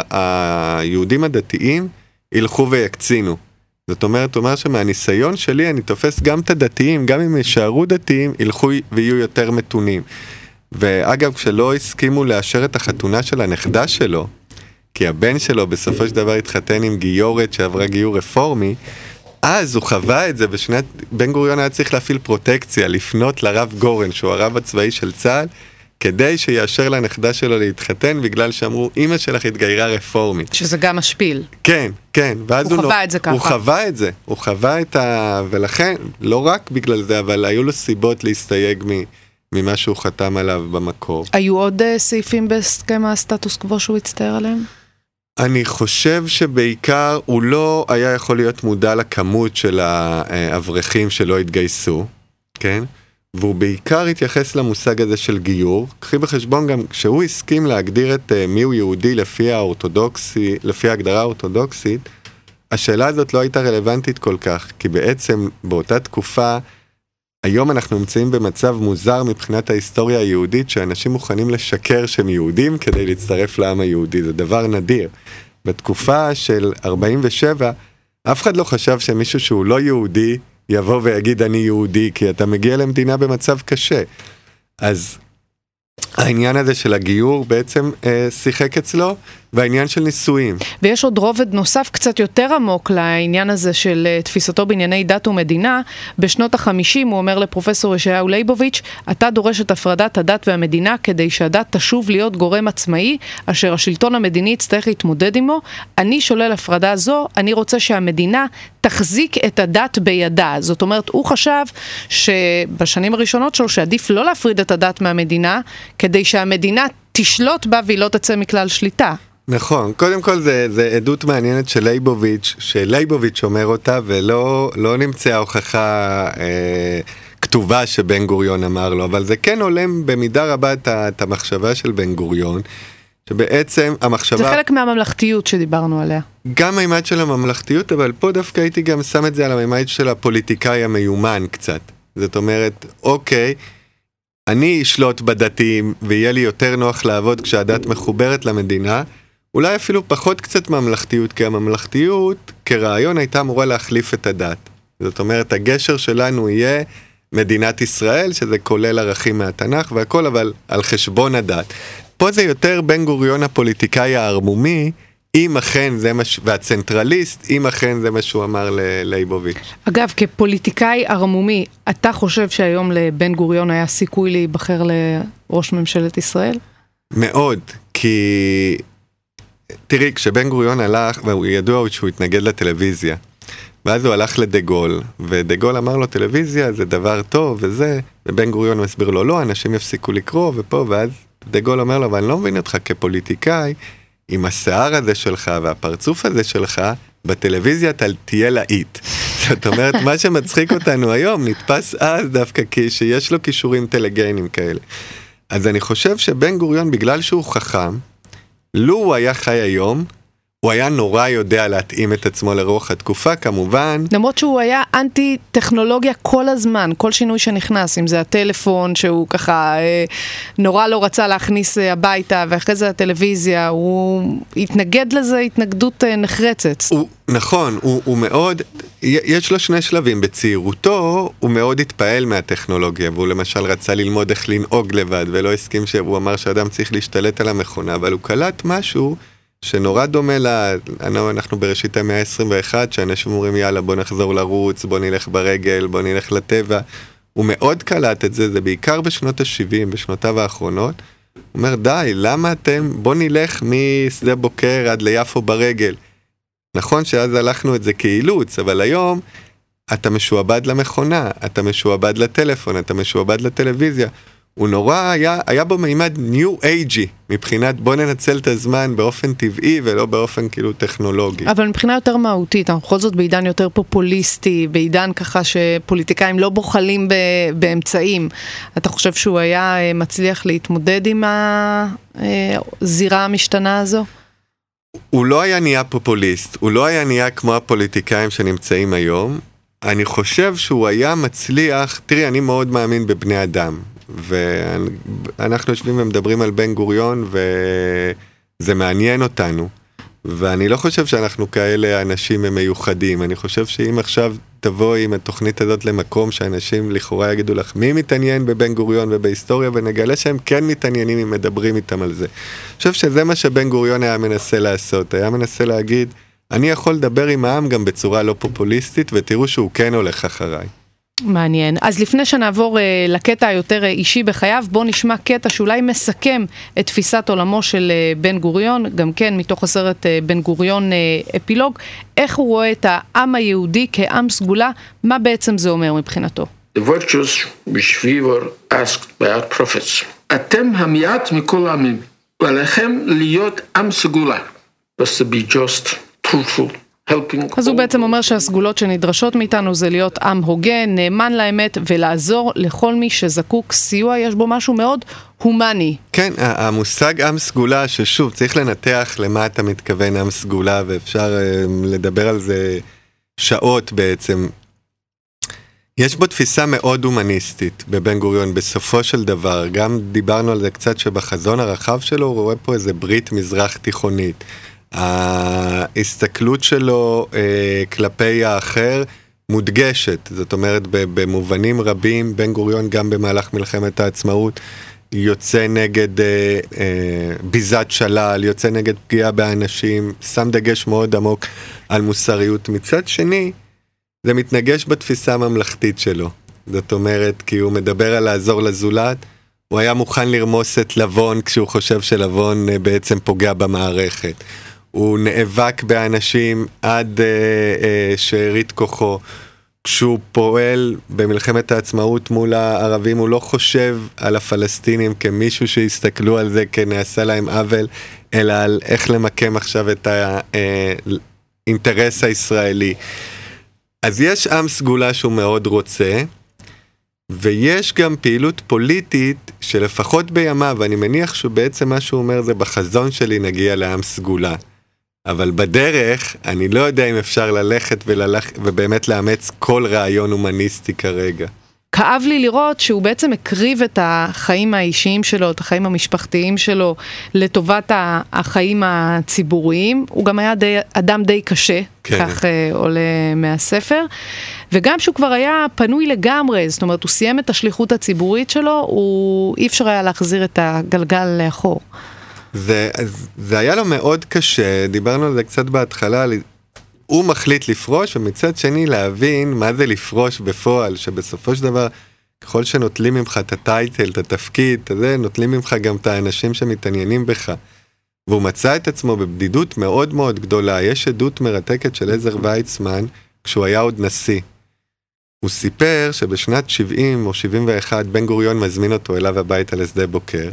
שהיהודים הדתיים ילכו ויקצינו. זאת אומרת, הוא אומר שמהניסיון שלי אני תופס גם את הדתיים, גם אם יישארו דתיים, ילכו ויהיו יותר מתונים. ואגב, כשלא הסכימו לאשר את החתונה של הנכדה שלו, כי הבן שלו בסופו של דבר התחתן עם גיורת שעברה גיור רפורמי, אז הוא חווה את זה בשנת, בן גוריון היה צריך להפעיל פרוטקציה, לפנות לרב גורן, שהוא הרב הצבאי של צה"ל, כדי שיאשר לנכדה שלו להתחתן, בגלל שאמרו, אמא שלך התגיירה רפורמית. שזה גם משפיל. כן, כן. הוא חווה הוא, את זה ככה. הוא חווה את זה, הוא חווה את ה... ולכן, לא רק בגלל זה, אבל היו לו סיבות להסתייג מ... ממה שהוא חתם עליו במקור. היו עוד uh, סעיפים בהסכם הסטטוס קוו שהוא הצטער עליהם? אני חושב שבעיקר הוא לא היה יכול להיות מודע לכמות של האברכים שלא התגייסו, כן? והוא בעיקר התייחס למושג הזה של גיור. קחי בחשבון גם שהוא הסכים להגדיר את uh, מיהו יהודי לפי האורתודוקסי, לפי ההגדרה האורתודוקסית, השאלה הזאת לא הייתה רלוונטית כל כך, כי בעצם באותה תקופה היום אנחנו נמצאים במצב מוזר מבחינת ההיסטוריה היהודית, שאנשים מוכנים לשקר שהם יהודים כדי להצטרף לעם היהודי, זה דבר נדיר. בתקופה של ארבעים ושבע, אף אחד לא חשב שמישהו שהוא לא יהודי יבוא ויגיד אני יהודי, כי אתה מגיע למדינה במצב קשה. אז העניין הזה של הגיור בעצם אה, שיחק אצלו, והעניין של נישואים. ויש עוד רובד נוסף קצת יותר עמוק לעניין הזה של uh, תפיסתו בענייני דת ומדינה. בשנות החמישים הוא אומר לפרופסור ישעיהו ליבוביץ', אתה דורש את הפרדת הדת והמדינה כדי שהדת תשוב להיות גורם עצמאי, אשר השלטון המדיני יצטרך להתמודד עמו. אני שולל הפרדה זו, אני רוצה שהמדינה תחזיק את הדת בידה. זאת אומרת, הוא חשב שבשנים הראשונות שלו שעדיף לא להפריד את הדת מהמדינה, כדי שהמדינה תשלוט בה והיא לא תצא מכלל שליטה. נכון, קודם כל זה, זה עדות מעניינת של ליבוביץ', שליבוביץ' אומר אותה, ולא לא נמצאה הוכחה אה, כתובה שבן גוריון אמר לו, אבל זה כן עולם במידה רבה את, את המחשבה של בן גוריון, שבעצם המחשבה... זה חלק מהממלכתיות שדיברנו עליה. גם מימד של הממלכתיות, אבל פה דווקא הייתי גם שם את זה על המימד של הפוליטיקאי המיומן קצת. זאת אומרת, אוקיי, אני אשלוט בדתיים, ויהיה לי יותר נוח לעבוד כשהדת מחוברת למדינה, אולי אפילו פחות קצת ממלכתיות, כי הממלכתיות כרעיון הייתה אמורה להחליף את הדת. זאת אומרת, הגשר שלנו יהיה מדינת ישראל, שזה כולל ערכים מהתנ"ך והכל, אבל על חשבון הדת. פה זה יותר בן גוריון הפוליטיקאי הערמומי, אם אכן זה מה, והצנטרליסט, אם אכן זה מה שהוא אמר לליבוביץ'. אגב, כפוליטיקאי ערמומי, אתה חושב שהיום לבן גוריון היה סיכוי להיבחר לראש ממשלת ישראל? מאוד, כי... תראי, כשבן גוריון הלך, והוא ידוע שהוא התנגד לטלוויזיה, ואז הוא הלך לדגול, ודגול אמר לו, טלוויזיה זה דבר טוב וזה, ובן גוריון מסביר לו, לא, אנשים יפסיקו לקרוא ופה, ואז דגול אומר לו, אבל אני לא מבין אותך כפוליטיקאי, עם השיער הזה שלך והפרצוף הזה שלך, בטלוויזיה אתה תהיה להיט. זאת אומרת, מה שמצחיק אותנו היום, נתפס אז דווקא כי שיש לו כישורים טלגיינים כאלה. אז אני חושב שבן גוריון, בגלל שהוא חכם, לו הוא היה חי היום, הוא היה נורא יודע להתאים את עצמו לרוח התקופה, כמובן. למרות שהוא היה אנטי טכנולוגיה כל הזמן, כל שינוי שנכנס, אם זה הטלפון שהוא ככה אה, נורא לא רצה להכניס הביתה, ואחרי זה הטלוויזיה, הוא התנגד לזה התנגדות אה, נחרצת. הוא, נכון, הוא, הוא מאוד, יש לו שני שלבים, בצעירותו הוא מאוד התפעל מהטכנולוגיה, והוא למשל רצה ללמוד איך לנהוג לבד, ולא הסכים שהוא אמר שאדם צריך להשתלט על המכונה, אבל הוא קלט משהו, שנורא דומה לה, אנחנו בראשית המאה ה-עשרים ואחת, שאנשים אומרים יאללה בוא נחזור לרוץ, בוא נלך ברגל, בוא נלך לטבע, הוא מאוד קלט את זה, זה בעיקר בשנות ה-שבעים, בשנותיו האחרונות, הוא אומר די, למה אתם, בוא נלך משדה בוקר עד ליפו ברגל, נכון שאז הלכנו את זה כאילוץ, אבל היום אתה משועבד למכונה, אתה משועבד לטלפון, אתה משועבד לטלוויזיה, הוא נורא היה, היה בו מימד ניו אייג'י, מבחינת בוא ננצל את הזמן באופן טבעי ולא באופן כאילו טכנולוגי. אבל מבחינה יותר מהותית, אנחנו בכל זאת בעידן יותר פופוליסטי, בעידן ככה שפוליטיקאים לא בוחלים באמצעים. אתה חושב שהוא היה מצליח להתמודד עם הזירה המשתנה הזו? הוא לא היה נהיה פופוליסט, הוא לא היה נהיה כמו הפוליטיקאים שנמצאים היום. אני חושב שהוא היה מצליח, תראי, אני מאוד מאמין בבני אדם. ואנחנו יושבים ומדברים על בן גוריון וזה מעניין אותנו ואני לא חושב שאנחנו כאלה אנשים מיוחדים, אני חושב שאם עכשיו תבואי עם התוכנית הזאת למקום שאנשים לכאורה יגידו לך מי מתעניין בבן גוריון ובהיסטוריה ונגלה שהם כן מתעניינים אם מדברים איתם על זה. אני חושב שזה מה שבן גוריון היה מנסה לעשות, היה מנסה להגיד אני יכול לדבר עם העם גם בצורה לא פופוליסטית ותראו שהוא כן הולך אחריי. מעניין. אז לפני שנעבור uh, לקטע היותר אישי בחייו, בוא נשמע קטע שאולי מסכם את תפיסת עולמו של uh, בן גוריון, גם כן מתוך הסרט uh, בן גוריון uh, אפילוג, איך הוא רואה את העם היהודי כעם סגולה, מה בעצם זה אומר מבחינתו? The virtues which we were asked by our prophets. אתם המעט מכל העמים, ועליכם להיות עם סגולה. Was to be just, truthful. אז הוא בעצם אומר שהסגולות שנדרשות מאיתנו זה להיות עם הוגן, נאמן לאמת ולעזור לכל מי שזקוק סיוע, יש בו משהו מאוד הומני. כן, המושג עם סגולה, ששוב צריך לנתח למה אתה מתכוון עם סגולה, ואפשר לדבר על זה שעות בעצם. יש בו תפיסה מאוד הומניסטית בבן גוריון, בסופו של דבר, גם דיברנו על זה קצת שבחזון הרחב שלו, הוא רואה פה איזה ברית מזרח תיכונית. ההסתכלות שלו אה, כלפי האחר מודגשת, זאת אומרת במובנים רבים, בן גוריון גם במהלך מלחמת העצמאות, יוצא נגד אה, אה, ביזת שלל, יוצא נגד פגיעה באנשים, שם דגש מאוד עמוק על מוסריות. מצד שני, זה מתנגש בתפיסה הממלכתית שלו. זאת אומרת, כי הוא מדבר על לעזור לזולת, הוא היה מוכן לרמוס את לבון כשהוא חושב שלבון בעצם פוגע במערכת. הוא נאבק באנשים עד אה, אה, שארית כוחו. כשהוא פועל במלחמת העצמאות מול הערבים, הוא לא חושב על הפלסטינים כמישהו שיסתכלו על זה כנעשה להם עוול, אלא על איך למקם עכשיו את האינטרס הישראלי. אז יש עם סגולה שהוא מאוד רוצה, ויש גם פעילות פוליטית שלפחות בימיו, ואני מניח שבעצם מה שהוא אומר זה בחזון שלי נגיע לעם סגולה. אבל בדרך, אני לא יודע אם אפשר ללכת וללכת, ובאמת לאמץ כל רעיון הומניסטי כרגע. כאב לי לראות שהוא בעצם הקריב את החיים האישיים שלו, את החיים המשפחתיים שלו, לטובת החיים הציבוריים. הוא גם היה די, אדם די קשה, כן. כך uh, עולה מהספר. וגם שהוא כבר היה פנוי לגמרי, זאת אומרת, הוא סיים את השליחות הציבורית שלו, הוא אי אפשר היה להחזיר את הגלגל לאחור. זה, זה היה לו מאוד קשה, דיברנו על זה קצת בהתחלה, הוא מחליט לפרוש, ומצד שני להבין מה זה לפרוש בפועל, שבסופו של דבר, ככל שנוטלים ממך את הטייטל, את התפקיד, את זה, נוטלים ממך גם את האנשים שמתעניינים בך. והוא מצא את עצמו בבדידות מאוד מאוד גדולה. יש עדות מרתקת של עזר ויצמן, כשהוא היה עוד נשיא. הוא סיפר שבשנת שבעים או שבעים ואחת, בן גוריון מזמין אותו אליו הביתה לשדה בוקר,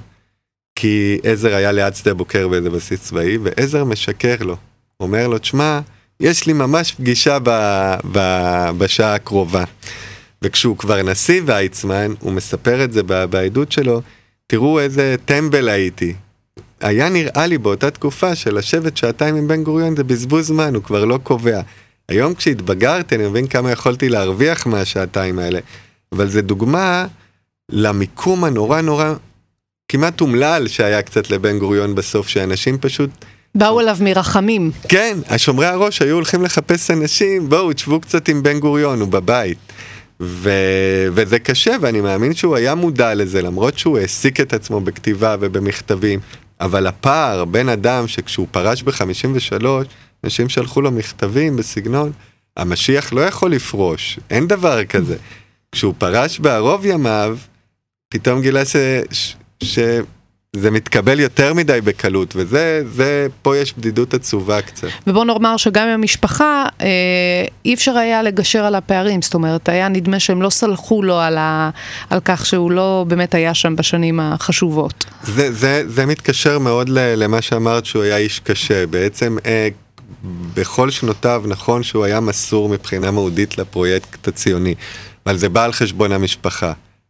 כי עזר היה ליד שדה בוקר באיזה בסיס צבאי, ועזר משקר לו. אומר לו, תשמע, יש לי ממש פגישה ב, ב, בשעה הקרובה. וכשהוא כבר נשיא ויצמן, הוא מספר את זה בעדות שלו, תראו איזה טמבל הייתי. היה נראה לי באותה תקופה של לשבת שעתיים עם בן גוריון, זה בזבוז זמן, הוא כבר לא קובע. היום כשהתבגרתי, אני מבין כמה יכולתי להרוויח מהשעתיים האלה. אבל זה דוגמה למיקום הנורא נורא, כמעט אומלל שהיה קצת לבן גוריון בסוף, שאנשים פשוט באו אליו מרחמים. כן, השומרי הראש היו הולכים לחפש אנשים, בואו, תשבו קצת עם בן גוריון, הוא בבית. ו... וזה קשה, ואני מאמין שהוא היה מודע לזה, למרות שהוא העסיק את עצמו בכתיבה ובמכתבים, אבל הפער בין אדם שכשהוא פרש ב-חמישים ושלוש, אנשים שלחו לו מכתבים בסגנון, המשיח לא יכול לפרוש, אין דבר כזה. כשהוא פרש בערוב ימיו, פתאום גילה ש... ש... ש... זה מתקבל יותר מדי בקלות, וזה, זה, פה יש בדידות עצובה קצת. ובוא נאמר שגם עם המשפחה, אה, אי אפשר היה לגשר על הפערים, זאת אומרת, היה נדמה שהם לא סלחו לו על, ה, על כך שהוא לא באמת היה שם בשנים החשובות. זה, זה, זה מתקשר מאוד למה שאמרת שהוא היה איש קשה, בעצם אה, בכל שנותיו נכון שהוא היה מסור מבחינה מהודית לפרויקט הציוני, אבל זה בא על חשבון המשפחה.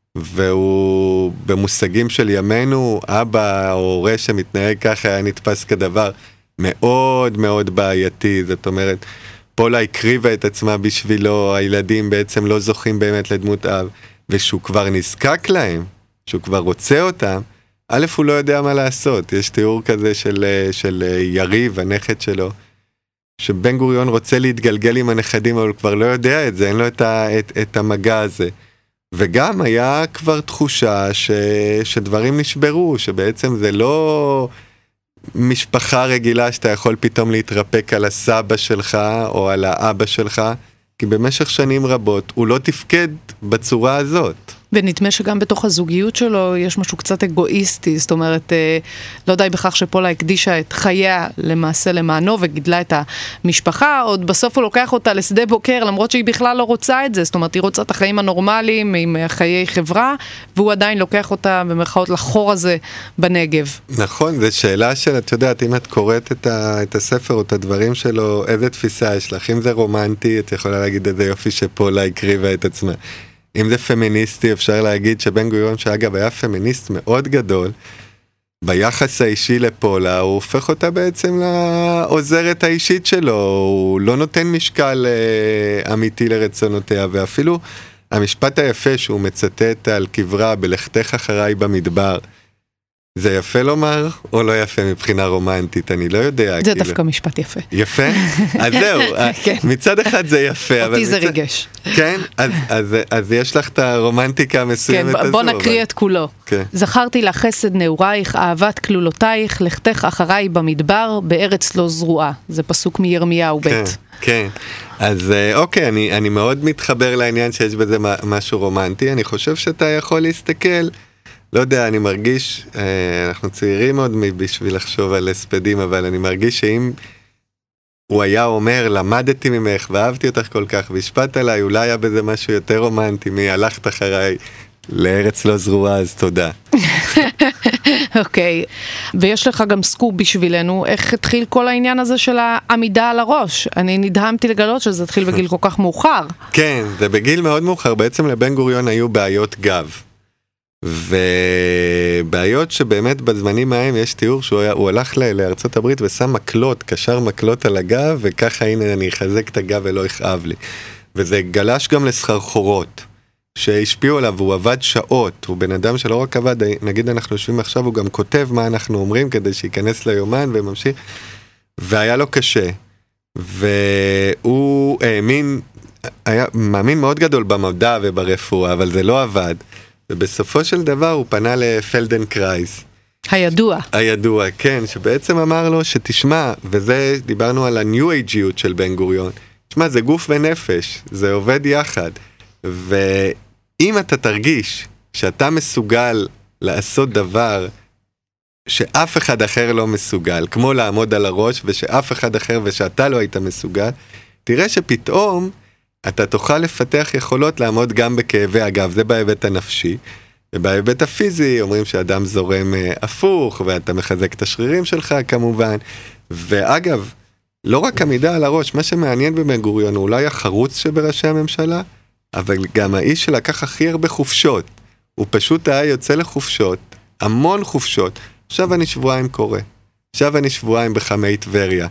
והוא במושגים של ימינו, אבא או הורה שמתנהג ככה היה נתפס כדבר מאוד מאוד בעייתי. זאת אומרת, פולה הקריבה את עצמה בשבילו, הילדים בעצם לא זוכים באמת לדמות אב, ושהוא כבר נזקק להם, שהוא כבר רוצה אותם, א' הוא לא יודע מה לעשות. יש תיאור כזה של, של יריב, הנכד שלו, שבן גוריון רוצה להתגלגל עם הנכדים, אבל הוא כבר לא יודע את זה, אין לו את, ה, את, את המגע הזה. וגם היה כבר תחושה ש... שדברים נשברו, שבעצם זה לא משפחה רגילה שאתה יכול פתאום להתרפק על הסבא שלך או על האבא שלך, כי במשך שנים רבות הוא לא תפקד בצורה הזאת. ונדמה שגם בתוך הזוגיות שלו יש משהו קצת אגואיסטי, זאת אומרת, לא די בכך שפולה הקדישה את חייה למעשה למענו וגידלה את המשפחה, עוד בסוף הוא לוקח אותה לשדה בוקר, למרות שהיא בכלל לא רוצה את זה, זאת אומרת, היא רוצה את החיים הנורמליים עם חיי חברה, והוא עדיין לוקח אותה במרכאות לחור הזה בנגב. נכון, זו שאלה של, את יודעת, אם את קוראת את, ה, את הספר או את הדברים שלו, איזה תפיסה יש לך? אם זה רומנטי, את יכולה להגיד איזה יופי שפולה הקריבה את עצמה. אם זה פמיניסטי, אפשר להגיד שבן גוריון, שאגב היה פמיניסט מאוד גדול, ביחס האישי לפולה, הוא הופך אותה בעצם לעוזרת האישית שלו, הוא לא נותן משקל אה, אמיתי לרצונותיה, ואפילו המשפט היפה שהוא מצטט על קברה בלכתך אחריי במדבר, זה יפה לומר או לא יפה מבחינה רומנטית? אני לא יודע. זה דווקא משפט יפה. יפה? אז זהו, מצד אחד זה יפה. אותי זה ריגש. כן? אז יש לך את הרומנטיקה המסוימת הזו. בוא נקריא את כולו. זכרתי לך חסד נעורייך, אהבת כלולותייך, לכתך אחריי במדבר, בארץ לא זרועה. זה פסוק מירמיהו ב'. כן. אז אוקיי, אני מאוד מתחבר לעניין שיש בזה משהו רומנטי. אני חושב שאתה יכול להסתכל, לא יודע, אני מרגיש, אנחנו צעירים עוד בשביל לחשוב על הספדים, אבל אני מרגיש שאם הוא היה אומר, למדתי ממך ואהבתי אותך כל כך, והשפעת עליי, אולי היה בזה משהו יותר רומנטי, מי הלכת אחריי לארץ לא זרועה, אז תודה. אוקיי, ויש לך גם סקופ בשבילנו, איך התחיל כל העניין הזה של העמידה על הראש? אני נדהמתי לגלות שזה התחיל בגיל כל כך מאוחר. כן, זה בגיל מאוד מאוחר, בעצם לבן גוריון היו בעיות גב. ובעיות שבאמת בזמנים ההם יש תיאור שהוא היה, הוא הלך לארצות הברית ושם מקלות, קשר מקלות על הגב, וככה הנה אני אחזק את הגב ולא יכאב לי. וזה גלש גם לסחרחורות, שהשפיעו עליו, הוא עבד שעות, הוא בן אדם שלא רק עבד, נגיד אנחנו יושבים עכשיו, הוא גם כותב מה אנחנו אומרים כדי שייכנס ליומן וממשיך, והיה לו קשה, והוא האמין, היה מאמין מאוד גדול במדע וברפואה, אבל זה לא עבד. ובסופו של דבר הוא פנה לפלדנקרייס. הידוע. הידוע, כן, שבעצם אמר לו שתשמע, וזה דיברנו על הניו אייג'יות של בן גוריון, תשמע, זה גוף ונפש, זה עובד יחד, ואם אתה תרגיש שאתה מסוגל לעשות דבר שאף אחד אחר לא מסוגל, כמו לעמוד על הראש, ושאף אחד אחר ושאתה לא היית מסוגל, תראה שפתאום אתה תוכל לפתח יכולות לעמוד גם בכאבי הגב, זה בהיבט הנפשי, ובהיבט הפיזי אומרים שאדם זורם הפוך, ואתה מחזק את השרירים שלך כמובן, ואגב, לא רק עמידה על הראש, מה שמעניין בבן גוריון הוא אולי החרוץ שבראשי הממשלה, אבל גם האיש שלקח הכי הרבה חופשות, הוא פשוט היה יוצא לחופשות, המון חופשות, עכשיו אני שבועיים קורא, עכשיו אני שבועיים בחמי טבריה,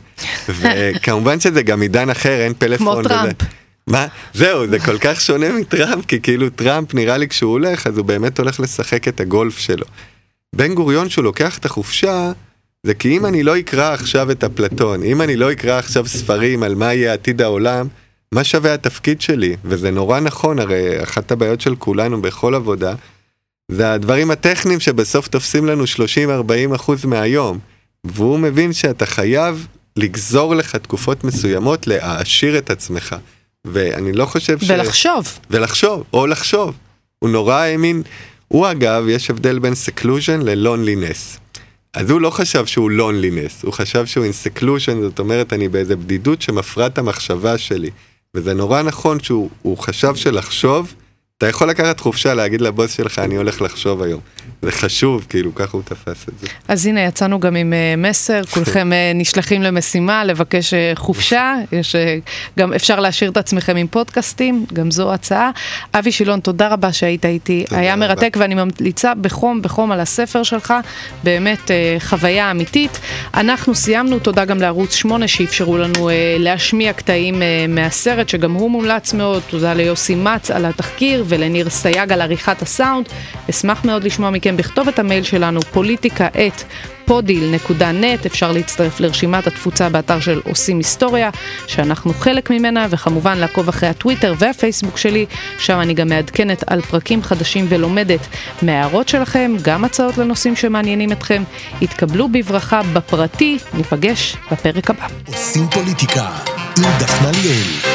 וכמובן שזה גם עידן אחר, אין פלאפון. כמו טראמפ. מה? זהו, זה כל כך שונה מטראמפ, כי כאילו טראמפ נראה לי כשהוא הולך, אז הוא באמת הולך לשחק את הגולף שלו. בן גוריון שהוא לוקח את החופשה, זה כי אם אני לא אקרא עכשיו את אפלטון, אם אני לא אקרא עכשיו ספרים על מה יהיה עתיד העולם, מה שווה התפקיד שלי? וזה נורא נכון, הרי אחת הבעיות של כולנו בכל עבודה, זה הדברים הטכניים שבסוף תופסים לנו שלושים עד ארבעים אחוז מהיום, והוא מבין שאתה חייב לגזור לך תקופות מסוימות להעשיר את עצמך. ואני לא חושב ש... ולחשוב. ולחשוב, או לחשוב. הוא נורא האמין, הוא אגב, יש הבדל בין סקלוז'ן ללונלינס. אז הוא לא חשב שהוא לונלינס, הוא חשב שהוא אינסקלוז'ן, זאת אומרת, אני באיזה בדידות שמפרה את המחשבה שלי. וזה נורא נכון שהוא חשב שלחשוב, אתה יכול לקחת חופשה, להגיד לבוס שלך, אני הולך לחשוב היום. זה חשוב, כאילו, ככה הוא תפס את זה. אז הנה, יצאנו גם עם מסר, כולכם נשלחים למשימה, לבקש חופשה, יש, גם אפשר להשאיר את עצמכם עם פודקאסטים, גם זו הצעה. אבי שילון, תודה רבה שהיית איתי, היה מרתק, ואני ממליצה בחום, בחום על הספר שלך, באמת חוויה אמיתית. אנחנו סיימנו, תודה גם לערוץ שמונה, שאפשרו לנו להשמיע קטעים מהסרט, שגם הוא מומלץ מאוד, תודה ליוסי מצ על התחקיר, ולניר סייג על עריכת הסאונד. אשמח מאוד לשמוע מכם בכתוב את המייל שלנו, פוליטיקה את פודיל נקודה נט, אפשר להצטרף לרשימת התפוצה באתר של עושים היסטוריה, שאנחנו חלק ממנה, וכמובן לעקוב אחרי הטוויטר והפייסבוק שלי, שם אני גם מעדכנת על פרקים חדשים ולומדת מהערות שלכם, גם הצעות לנושאים שמעניינים אתכם. התקבלו בברכה בפרטי, ניפגש בפרק הבא. עושים פוליטיקה עם דפנה ליאל.